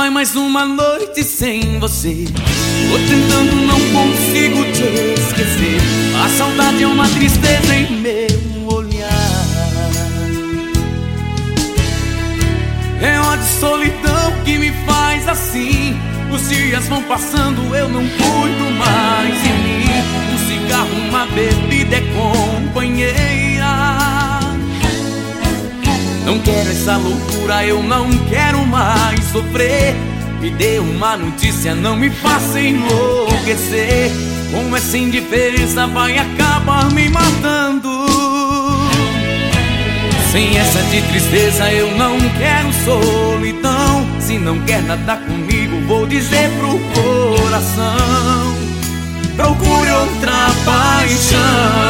vai mais uma noite sem você. Tô tentando, não consigo te esquecer. A saudade é uma tristeza em meu olhar. É ódio e solidão que me faz assim. Os dias vão passando, eu não cuido mais de mim. Um cigarro, uma bebida é companheira. Não quero essa loucura, eu não quero mais sofrer. Me dê uma notícia, não me faça enlouquecer. Com essa indiferença vai acabar me matando. Sem essa de tristeza eu não quero solidão. Se não quer nada comigo, vou dizer pro coração: procure outra paixão.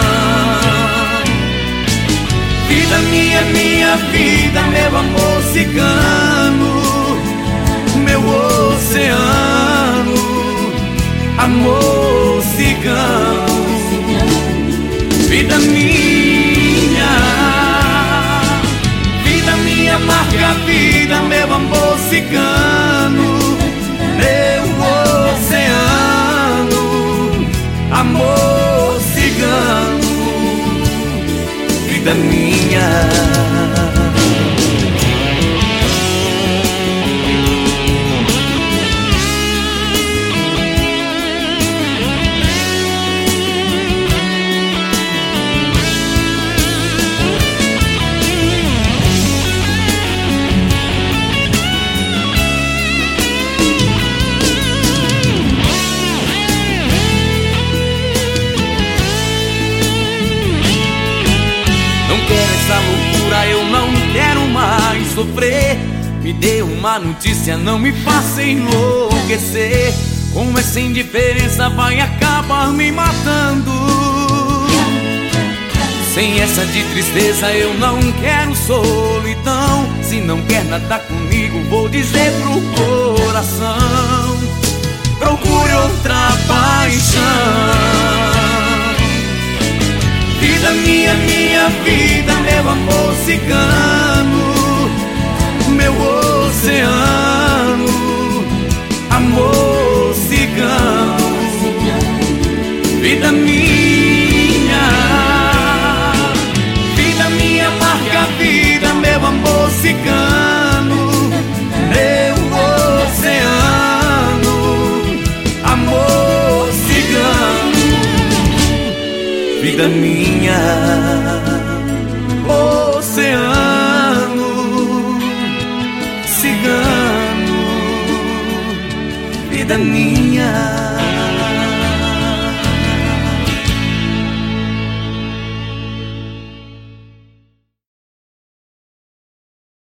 Vida minha, minha vida, meu amor cigano, meu oceano, amor cigano. Vida minha, marca vida, meu amor cigano, meu oceano, amor cigano. Vida minha. Não quero essa loucura, eu não quero mais sofrer. Me dê uma notícia, não me faça enlouquecer. Com essa indiferença vai acabar me matando. Sem essa de tristeza eu não quero solidão. Se não quer nada comigo, vou dizer pro coração: procure outra paixão. Vida minha, minha vida, meu amor cigano, meu oceano, amor cigano. Vida minha, marca vida, meu amor cigano, meu oceano, amor cigano. Vida minha, oceano, cigano. Vida minha.